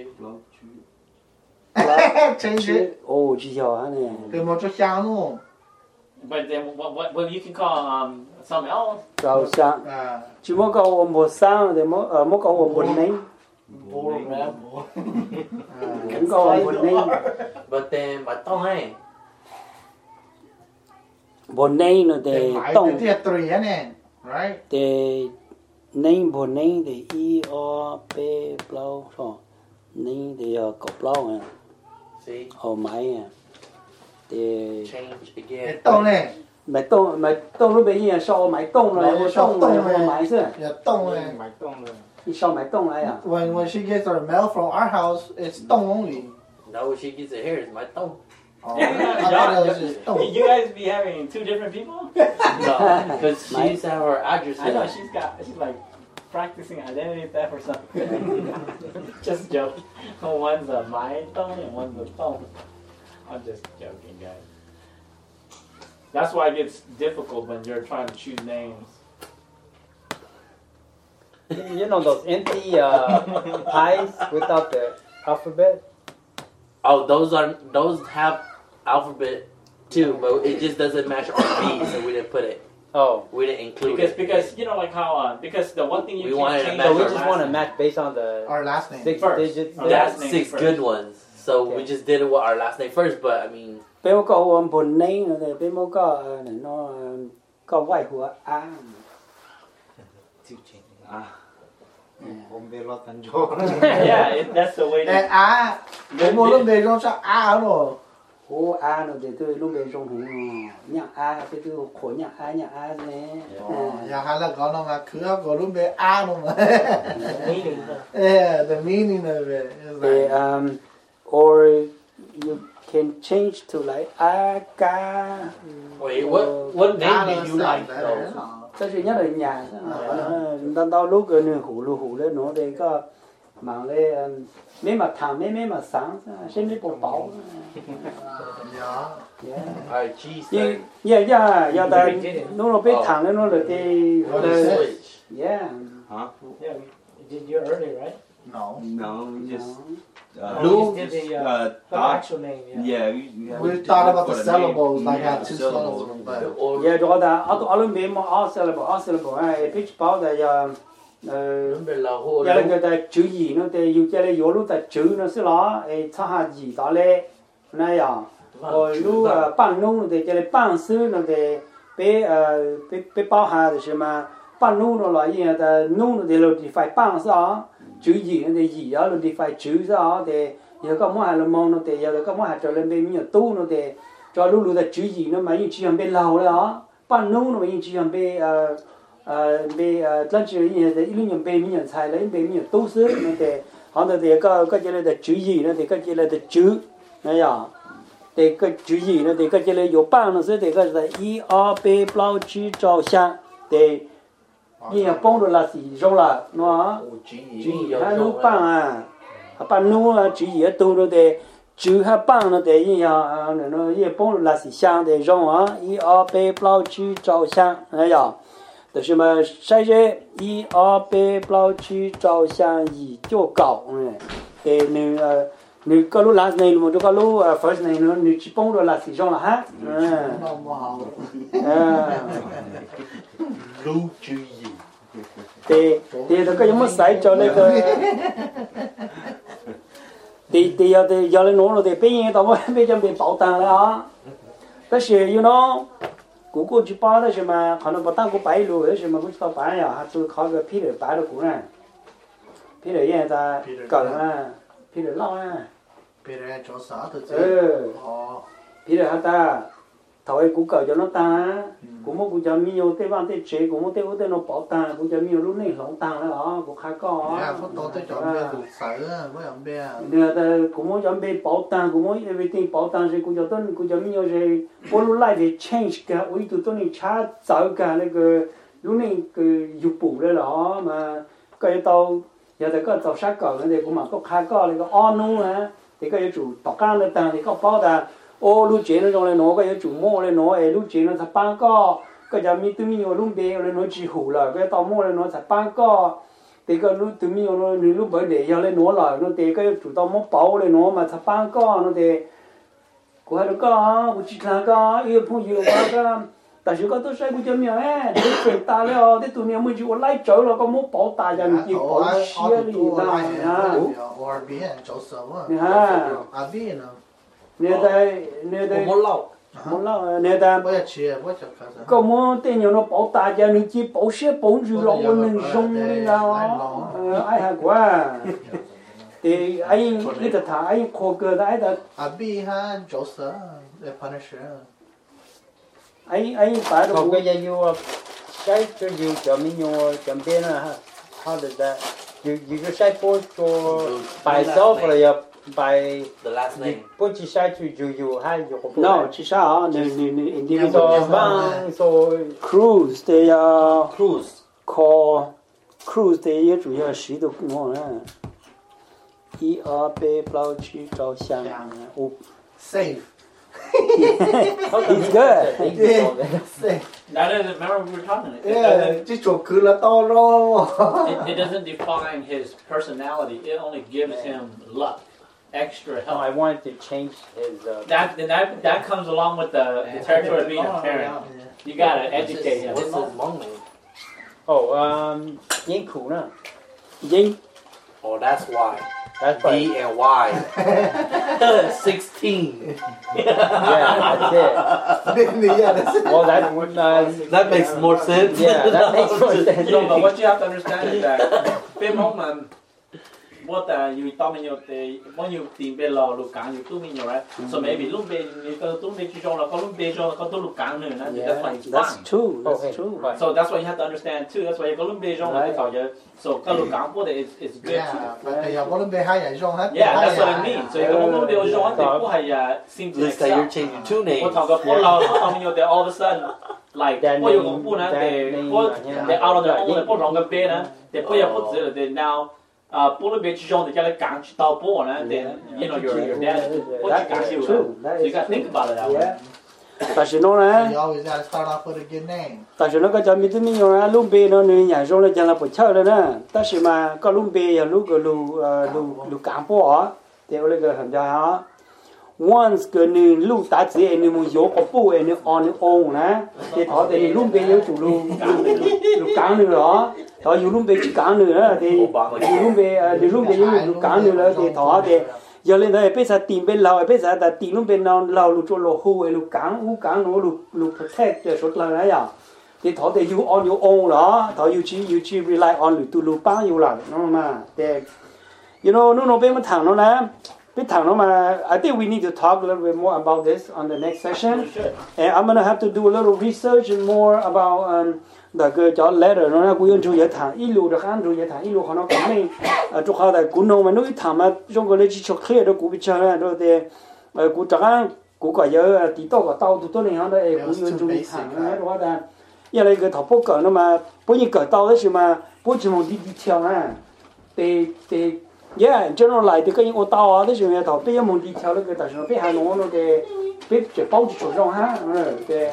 change it ồ chỉ hiểu hả nè từ một chỗ sáng luôn But then what, what, well, you can call um, something else. trâu sang à chỉ muốn có một sang thì muốn ở muốn có một bốn nấy bố mẹ bố cũng có bồn nấy but then mà tông ấy bồn nấy nó để mãi tông cái tùy nè right để nấy bồn nấy để i o p plau rồi nấy để cột plau à see ở máy à để change cái again tông này mày tông mày tông lúc bây giờ sau mày tông rồi Mày tông sau rồi tông này. mày chứ cái tông này Mày tông rồi. đi sau mày tông lại à when when she gets her mail from our house it's tông only no she gets it here it's my tông oh, I thought it was just tông You guys be having two different people? no because she used to have her address I know here. she's got she's like practicing identity theft or something. Just joking. One's a my tone and one's a tone. I'm just joking, guys. That's why it gets difficult when you're trying to choose names. You know those empty uh, pies without the alphabet? Oh, those are those have alphabet too, but it just doesn't match our B, so we didn't put it. Oh. We didn't include Because it. because you know like how uh, because the one thing you We can wanted to change match So we our just last want to name. match based on the our last name six First. digits. Our That's last name six first. good ones. So Okay. we just did it with our last name first, but I mean, bé một câu bồn nấy nó để bé một câu này nó câu quay của à không biết lo thành chỗ Yeah, it, that's the way. ê To, à để mua lúc về trong sao à rồi ô a nó để tôi lúc về trong hùng nhạc a cái tôi khổ nhạc a nhạc a này nhà hay là có nó mà cứ có lúc về à rồi mà yeah the meaning of it is thì like um or you can change to like a ca wait, what what name do you like that though? cái duy nhất là nhà tao tao lúc cái nửa hủ lù hủ lên nó để có mang lên mấy mà thằng mấy mấy mà sáng xem mấy bộ bảo yeah Alright, cheese. yeah yeah yeah yeah ta nó nó biết thằng lên nó là cái What The is it? switch. yeah Huh? yeah, we did you early, right? no No, we just uh, Blue did the uh, uh, her thought. actual name. Yeah. Yeah, we, we, have we to thought look about for the name. syllables like Yeah, had two syllables but Or yeah đó là ở ở bên bên mà ở syllable ở syllable này pitch bảo là giờ remember là hồ giờ là người ta chữ gì nó thì dùng cho lấy vô lúc ta chữ nó sẽ là ấy cho hai gì đó lấy này à rồi lúc ban nông thì cho lấy ban sư nó thì bé bé bé bảo hà thì mà ban nông nó là gì ta nông thì là thì phải ban sao chữ gì nó thì gì đó là thì phải chữ sao thì giờ có mỗi hai là mong nó thì giờ có mỗi hai trở lên bên nhiều tu nó thì cho lúc lúc ta chữ gì nó mà những chữ hàng bên lầu đó ban nông nó mà những chữ hàng bên về lần trước như thế lúc những bên những sai lấy bên những tu sửa nó thì họ thì có có chỉ là chữ gì nó thì có chỉ là chữ này à thì cái chữ gì nó thì có chỉ là có bằng nó sẽ thì có là i a b bao chữ trao sang thì như là bông rồi là gì rồi là nó chữ chữ gì hay lúc bằng à bằng nu là chữ gì tu rồi thì chữ hay bằng nó thì như là nó như bông rồi là gì sang thì rồi à i a b bao chữ trao sang này à就是嘛，现在一二八包去照相仪就搞呢，诶，你呃，你个路 last name 嘛，就个路呃 first name 咯，你去帮着 last 上了哈，嗯，嗯， lưu chữ gì? 对对，那个有么使叫那个，对对要对要来弄了，对，别人到我别讲别保单了啊，但是 you know。姑姑去包的什么，可能不当过白路的什么，不知道白呀，还就考个皮的白的姑娘，皮的现在搞啊，皮的老啊， 别人做啥都这呃， 哦皮的还大，头一姑搞叫nó ta，姑么姑叫咪有地方得吃，姑么地方得nó bảo ta，姑叫咪有路内龙当了啊，姑开讲啊。 yeah có tôi tới chọn bia đủ sợi á với ông bia nè ta cũng muốn chọn bê bảo tàng cũng muốn everything bảo tàng rồi cũng cho tôi cũng cho mình rồi bố lúc lại để change cả ôi tụi tôi này trả找cả那个lúc này cái dục bù đấy đó mà cái tàu giờ thì có tàu sát cờ này cũng mà có khai có cái on nu á thì cái chủ tàu can này tàng thì có bảo tàng ô lúc chế nó trong này nó cái chủ mua này nó ấy lúc chế nó thật bán có cái giờ mình tụi mình nhiều lúc bê nó chỉ hủ là cái tàu mua này nó thật bán có thì cái lúc tụi mình nó lúc bởi để giờ lên nó lại nó thì cái chủ tao muốn bảo lên nó mà thằng bán có nó thì của hai đứa có của chị thằng có yêu phụ yêu quá cái 但是個都細個隻命誒，你長大了，你當年冇住我拉走了，個冇保大人唔要保險嚟啦，啊！你看，你在你在冇撈， 冇撈，你在個冇電影都保大人，你只保險保住了，我能用你啦，呃，愛下關。thì anh đi tập thả anh khó cơ đấy là Abi ha Joseph the Punisher anh anh phải Còn cái gì you cái cho you cho mình you chuẩn bị là how does that you you just say for for by self or you by the last name. Put chỉ sai to you you hay you có no chỉ sao nè nè nè individual so bang so cruise thì uh, Cruise. call cruise thì chủ yếu là sử dụng ngon á i a b bao chi trao xiang oh safe it's good yeah safe That is, remember we were talking. It, yeah chỉ chỗ cứ là to lo it, it doesn't define his personality. It only gives him luck, extra no, help. I wanted to change his uh, That that that comes along with the, the territory of being a parent. You gotta educate him. What's his mom name? oh um Yên Khủ nè Dinh Oh, that's why. that's D right and Y. Sixteen. yeah that's it yeah that's well that would uh, That makes more sense. yeah that makes more sense No, but what you have to understand is that bên mong mà what uh, you tell me you the when you tìm bên lò lục cán you tu mình rồi so maybe lúc bên you có tu bên chỉ trong là có lúc bên trong là có tu lục cán nữa nè that's why it's that's fine. true that's Okay. true Right. So that's why you have to understand too. That's why you có lúc bên trong là cái tàu giờ so có lục cán của it's it's good yeah too. but giờ có bên hai giải rong hết Yeah, that's what I mean. So you có lúc bên trong thì cũng hay seem to Looks like you're excel. changing two Có names. thằng có của lò có thằng mình all of a sudden like That có yêu name- cũng của nè that they name, có yeah. they out on their own Yeah. they có rong cái bên nè they có yêu có tự they now uh bố bên chỉ trong thì cái cán chỉ tàu bố nè then you know your your dad bố chỉ cán chịu true so that you is got to think about it that way. yeah tại vì nó nè you always gotta start off with a good name tại vì nó có cho mình tự mình nói lúc bé nó người nhà rồi là chẳng là phải chơi rồi nè tại vì mà có lúc bé lúc cái lúc lúc lúc cảm bỏ thì ở đây cái hình cho once cái người lúc đã chỉ người muốn yếu có bố người on on nè thì thọ thì lúc bé yếu chủ lúc lúc cảm nữa đó thọ yếu lúc bé chỉ cảm nữa thì lúc bé lúc bé yếu lúc cảm nữa thì thọ thì giờ lên đây bây giờ tìm bên lào bây giờ là tìm lúc bên nào lào lúc cho lô hú lúc cán hú cán nó lúc lúc protect để số lần này à thì thọ thì you on your own đó thọ you chỉ you chỉ rely on lúc tu lúc bao nhiêu lần nó mà thì you know nó nó bên mà thằng nó nè bên thằng nó mà I think we need to talk a little bit more about this on the next session and I'm gonna have to do a little research and more about um, the cái cho letter nó là quý anh chú giải thằng ít lưu được anh chú giải thằng ít lưu họ nó cũng này chỗ họ là cũng nông mà nó ít thằng mà trong cái lấy chỉ cho clear đó cũng bị chơi này rồi thì cũng chắc ăn cũng có giờ tí to có tàu tụi tôi này họ đây cũng anh chú thằng nó đó là giờ này cái thằng bố cỡ nó mà bố như cỡ tàu đấy chứ mà bố chỉ muốn đi đi theo nè thì thì yeah general lại thì cái những ô tàu đấy chứ mà thằng bây giờ muốn đi theo cái tại sao bây hà nội nó cái biết chỉ bao chỉ chỗ trong ha cái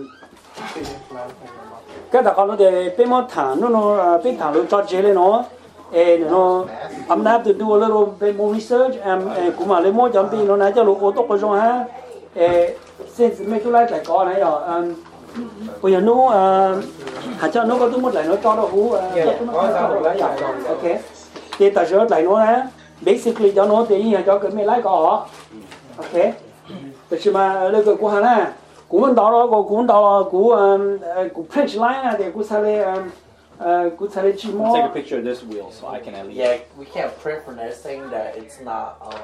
cái đặc nó để bên món thằng nó nó bên thằng nó cho chế lên nó and nó I'm gonna have to do a little bit more research and cũng mà lấy mỗi chấm tin nó nói cho lũ ô tô của trong ha since mấy chú lại lại có này rồi bây giờ nó hạt cho nó có thứ một lại nó cho nó hú ok thì tại sao lại nó nè basically cho nó thì cho cái mấy lái có ok tại sao mà lấy cái của hắn nè cú mình đó đó cú mình đó cú cú French line thì cú xài cú xài chỉ I'll mua take a picture of this wheel so I can at least. Yeah, we can't print from there saying that it's not. Um,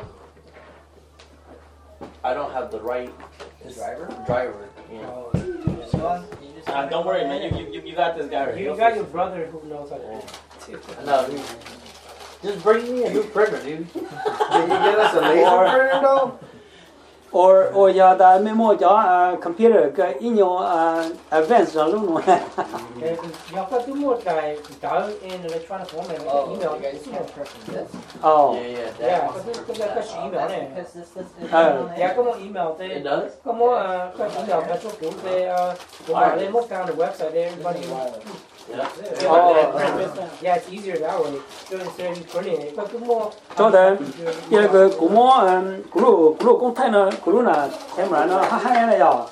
I don't have the right driver. Driver. Yeah. Uh, don't worry, man. You, you you got this guy right. You got your brother who knows how to do it. No, dude. Just bring me a new printer, dude. Can you get us a laser printer though or or giờ ta mới mua cho computer cái ít nhiều advanced rồi luôn rồi You have to do more guy dial in electronic format like Oh, email. okay. It's more preference. oh Yeah, yeah. That Yeah, one. because cái cái email này. Because this, this, this Uh, Yeah, có một email It thế. does? Có một cái email cái số của về của bạn lên một cái website there everybody. Yeah. Oh. Yeah, it's easier that way. So instead of printing it, có cũng mua. cho đấy cái cái cú mua cú lô cú lô công thay nó cú lô là em nói nó hai hai này rồi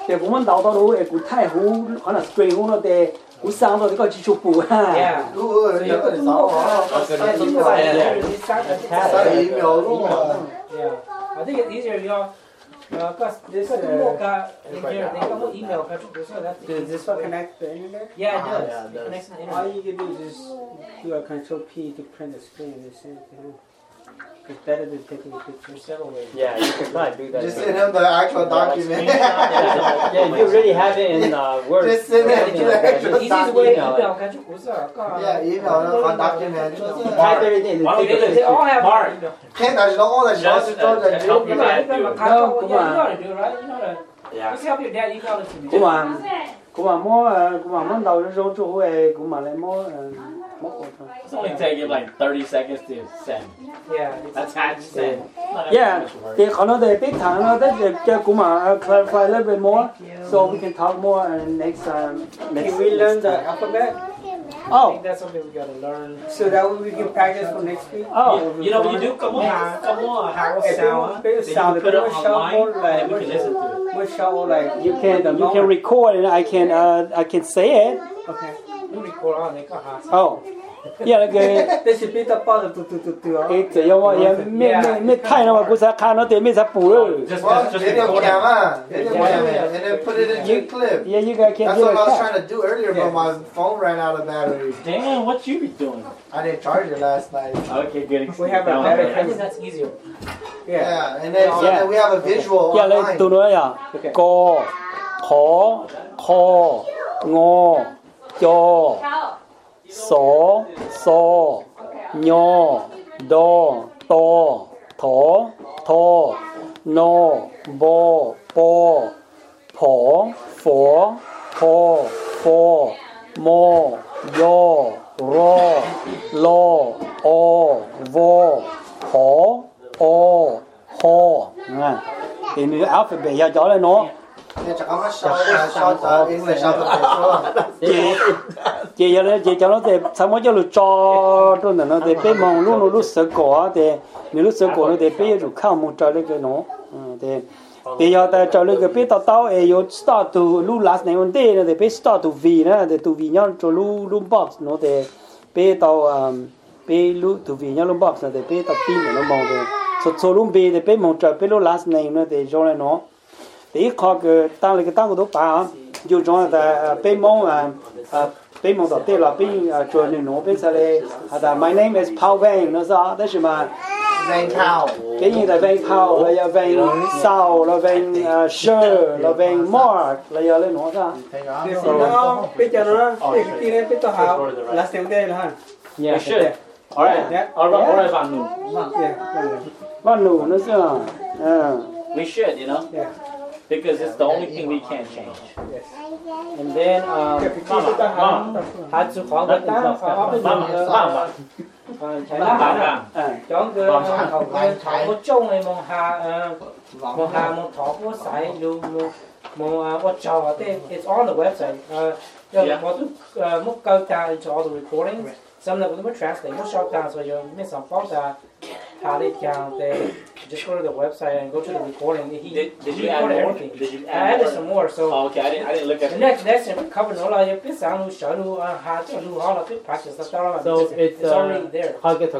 แต่ผมมันเดาตอนรู้ไอ้กูไทยหูขนาดสตริงหูเนาะแต่กูสร้างตัวนี้ก็ชิชูปูฮะ Yeah. รู้เออเดี๋ยวก็จะสอน Yeah, you can say that. It's not- it's ใส่ not- อีเมลรู้ว่า Yeah. I think it's easier, you know, because there's a more guy in here, they got more email, so that's Does this one connect the internet? Yeah, it does. Yeah, it does. It connects to the All internet. you can do is just do a control P to print the screen and send it to him. It's better than taking a picture. There's several ways. Yeah, you can probably do that. just send him the actual document yeah, yeah, you already have it in uh, Word. Just send it something to like that. the Just The easiest way email it. email 感觉不是啊，干 yeah email 那个 document 就是 Type everything and Why take don't a you- They all picture. have Mark. email. 看但是我的小时做的 Just, uh, 就 help You you got guys it, you do got it. my contact. No, Yeah, you come know how to do it, right? You know that. Yeah. Just help your dad email it to me. 古嘛，古嘛摸呃，古嘛摸到的时候就会古嘛来摸嗯摸过去。 It's only taking like thirty seconds to send. Yeah. it's- Attach send. Not that Yeah, much work. แต่เขาเนาะแต่เป็นทางเนาะแต่จะ古嘛 clarify a little bit more, so we can talk more and next time. Next Can we learn the alphabet I Oh, think that's something we gotta learn. so that way we can practice for next week? oh. You know what you do? Come on, come on. How it sound? Then you Sound put it good, sound online, good, like- and we can listen to it. What show like You can you can record and I can uh I can say it. Okay. You record on it, go ahead. Oh, yeah 那个。 This should be the part of the the the the. 诶，这要我也没没没看了嘛，不是看到对面才补了。 Just, well just, just video record cam it. 啊 video cam and then put it into clip Yeah, you guys can that's do what I was it. trying to do earlier but my phone ran out of battery Damn, what you be doing? I didn't charge it last night Okay, good. We have a Down better there. I think that's easier. Yeah. yeah and then so Yeah. then we have a visual 呀，来 online 读了呀，个、可、可、我、叫、所、所、鸟、到、到、头、头、no、波、波、婆、佛、婆、佛、莫、哟、罗、罗、哦、我、好、哦、好，啊，你们 alphabet 要教了喏。 เนี่ยจะเอามาชอบชอบจะ English alphabet ช่วง姐姐了，姐叫了在什么叫做找着呢？那在北忙碌碌碌十个啊，在你碌十个了，在北就看木找那个喏，嗯，对，北要在找那个北到到哎有 start to 碌 last name 对，那在北 start to V 呢，在 to V 样做碌碌 box 喏，在北到嗯北碌 to V 样碌 box 呢，在北到 B 呢忙的，做做碌北在北忙找北碌 last name 呢，在做了喏。 第一考个当那个当个都办啊，就装在北蒙啊啊北蒙到对了，北啊做那农北出来，啊的 My name is Paul Wang，那是啊，但是嘛， Rain cow 北人的 Wang Paul，了要 Wang Sao，了 Wang 啊 Sher，了 Wang Mark，了要那农是啊。 This no, picture no. This kira picture how last time there lah. Yeah, we should. All right. Yeah. All right. All right, Vanu. Yeah. 万努那是啊，嗯， We should, you know, Yeah. because it's the only thing we can't change. And then um, Mama, mama. 他只黄个单，黄个 Mama, 女的， mama. 嗯，才那好的。 嗯， chọn cái học cái một trong này một hà một hà một thọ của sải luôn một một what trò thế it's on the website uh Yeah. một uh một câu ta into all the recordings some of them will translate một short down so you miss some fault that how they count they just go to the website and go to the recording he Did, did he you add recorded more? everything. Did you I add added more? some more so Oh, okay, I didn't. I didn't look at the it. next lesson covered all of your biết sáng lu sợ lu hà cho lu all of it practice stuff down So it's, it's uh, already there.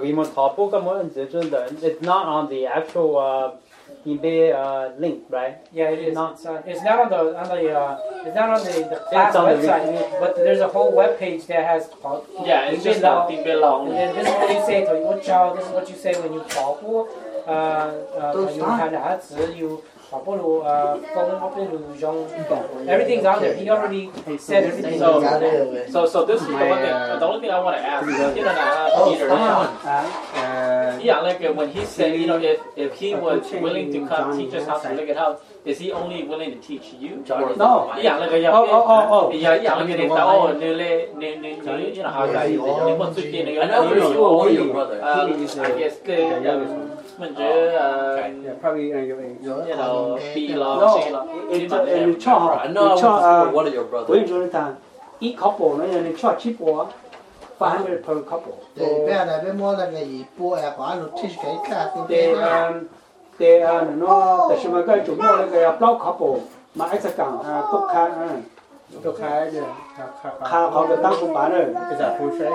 It's not on the actual uh, eBay uh, link, right? Yeah, it is. Not- It's, uh, it's not on the on the uh, it's not on the, the class on the website, but there's a whole web page that has called. Yeah, it's just Below. nothing below. And then this is what you say to what child. This is what you say when you 跑步. Uh, uh, when you 喊孩子 you 跑步路 uh 风跑步路用 everything's on there. He already said everything. So- on there. So, so this is the one thing. The only thing I want to ask, you know, uh, Peter, you know, 啊呃 yeah, like uh, when he said, you know, if if he was willing to come teach us how to lick it out, is he only willing to teach you? No. Yeah, like a Oh, oh, oh, oh. yeah, yeah, like a oh, new le, new, new, new, you know how to you want to get I know you you or your brother. Um, I guess the um, mình只uh, yeah, probably uh, your your you know, B log, No, C log, it's pretty much uh, you everything. chọn I know I you was chọn for uh, one of your 我跟 brothers. 你说的他，一 couple 呢，你 chọn cheap 我，five hundred per couple。 để bé này bé mua là ngày gì mua à quả lụt thích cái cả cái They bé um they uh no，但是嘛个周末那个要 block couple， mà anh sẽ càng tốt khá tôi khai được khá họ được tăng cũng bán rồi bây giờ phụ xe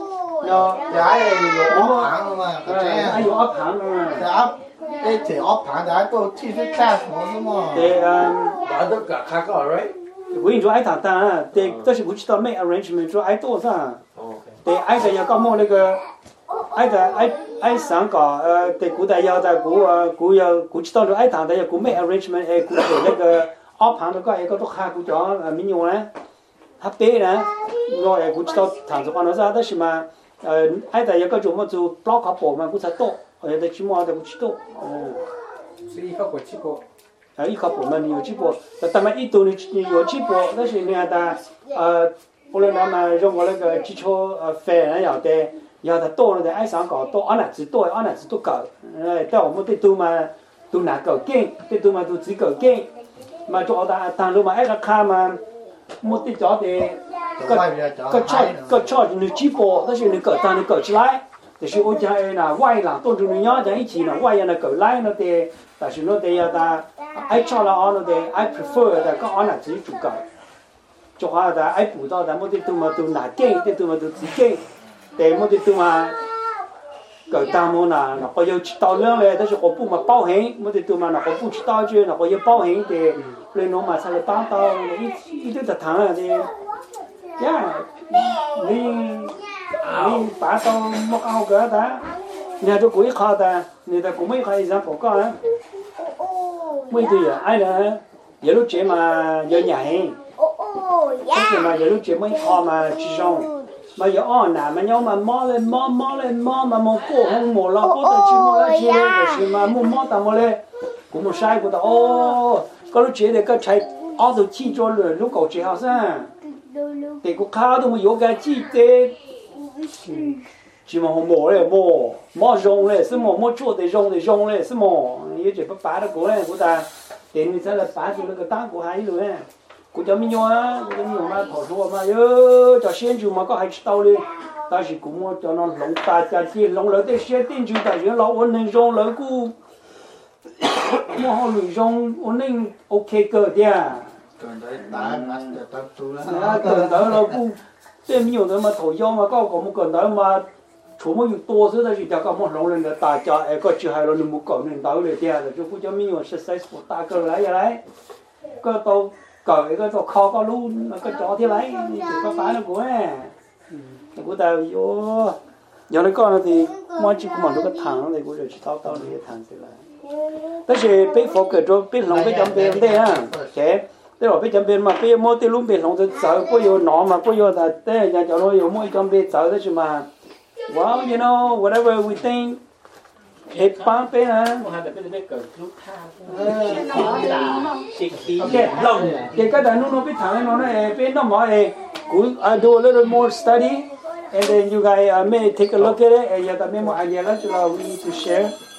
nó giá này dùng ốp hàng mà anh dùng ốp hàng mà cái ốp cái chỉ ốp hàng giá tôi chỉ biết cha số mà để bán tất cả khác rồi right vì rồi anh thằng ta để tôi chỉ biết tao make arrangement rồi anh tốt sao để anh phải có một cái anh ta anh anh sáng có để cụ đại yêu tại cụ cụ yêu cụ chỉ tao rồi anh thằng ta yêu cụ make arrangement ấy cụ để cái ốp hàng đó có cái tốt khác cụ cho mình dùng đấy hấp tế nè rồi cụ chỉ tao thằng cho con nó ra đó là mà anh ta yêu cái chỗ mà chỗ block hấp bộ mà cụ sẽ tốt ở đây chỉ mua được cụ chỉ tốt 是一个国际国。 啊，一靠部门有几波，但嘛一多的有几波，但是人家的呃，后来那么用我那个基础呃费人要的，要的多了的爱上搞多，按哪子多，按哪子都搞，呃，但我们得多嘛，都拿够劲，得多嘛都自够劲，嘛做大但路嘛爱个看嘛，没得做的，个个超个超你几波，但是你够但你够起来。就是我讲诶，那外人都是你要在一起呢，外人那够来那的，但是那的要的，爱炒了啊那的，爱 prefer 的，跟俺那自己做搞，做好的爱补到的，没得多嘛都拿给，得多嘛都自己，对，没得多嘛，够当么呢？那我有吃到量嘞，但是我不嘛包行，没得多嘛，那我不吃到就那我有包行的，来弄嘛才来帮到，一一堆的糖啊的，呀，你。你把到莫搞个的，你还做鬼考的，你在国美考一张报告啊？没对呀，哎呢，一路接嘛要年，但是嘛一路接没考嘛智商，嘛要按呐，嘛要嘛摸嘞摸摸嘞摸嘛摸过红摸了，过得去摸了去嘞，就是嘛摸摸到摸嘞，我们晒过的哦，嗰路接的个才熬到起咗了，路搞最好噻，这个考都没有个记得。chỉ mà không mổ này mổ mỏ rong này, xem mỏ mỏ chuột để rong để rong này, xem mỏ, như chỉ bắt phá được của này, của ta, tiền thì sẽ là phá được cái tang của hai rồi này, của cho mình nhớ, của cho mình mà thổi thua mà, ơ, cho xem chú mà có hai tàu đi, ta chỉ cũng muốn cho nó lồng ta cho tiền lồng lớn để xem tiền chú ta chỉ lo ổn định rong lớn cu, mà họ lười rong ổn định ok cơ đi à, cần đấy ta master tập tu là, cần đấy là cu. Thế mình nhiều mà thổi gió mà có có một cần đó mà chủ mà nhiều to rồi thì cho có một lồng lên là ta cho ai có chữ hai lồng một cậu nên taoเลยtiền rồi chúng cho mình nhiều successful ta cơ lấy vậy đấy có tao cởi cái tao kho có luôn có chó thế lấy chỉ có phá nó của nè của tao vô giờ nó con thì mọi chuyện của mình nó có thằng này của rồi chỉ tao tao để thằng thế lại thế thì biết phổ cởi rồi biết lồng biết chấm bên đây ha thế thế rồi biết chấm bên mà biết mua tiền luôn biết lồng thì sợ có vô nọ mà có vô là thế nhà cho nó vô mua chấm bên sợ thế mà well you know whatever we think hết bán bên hả okay lồng cái cái đó nó biết thằng nó nó bên nó mọi cũng do a little more study and then you guys uh, may take a look at it and you have a memo idea that we need to share